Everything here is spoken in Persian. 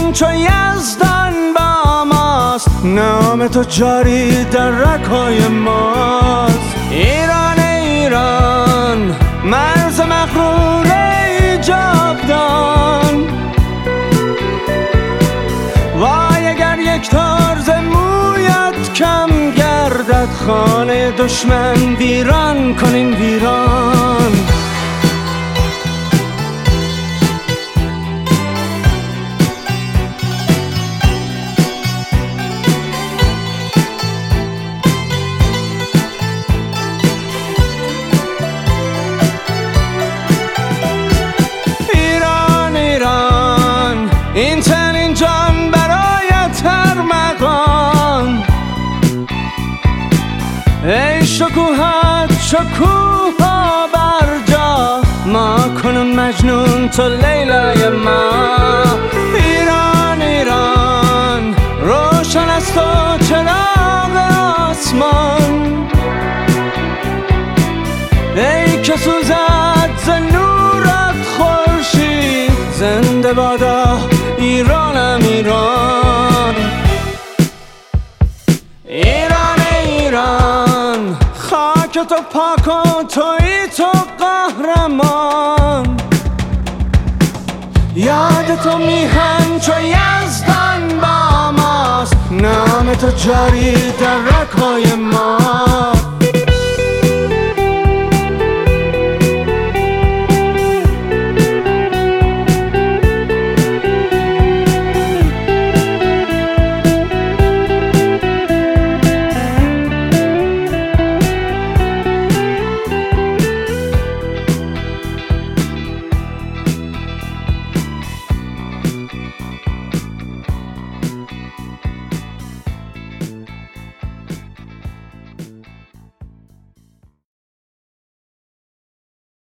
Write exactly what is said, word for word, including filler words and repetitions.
میهن چو یزدان با ماست، نام تو جاری در رگ‌های ماست. ایران ایران مرز مغرور جاودان، وای اگر یک تار ز مویت کم گردد، خانه دشمن ویران کنیم ویران. این چنین جان برایت هر مقام، ای شکوهت شکوها بر جا، ما کنون مجنون تو لیلای ما. ایران ایران روشن است تو چراغ آسمان، ای که سوزد ز نورت خورشید، زنده بادا ایرانم ایران. ایران ایران خاک تو پاک و تویی تو قهرمان، یاد تو میهن چو یزدان با ماست، نام تو جاری در رگ‌های ما.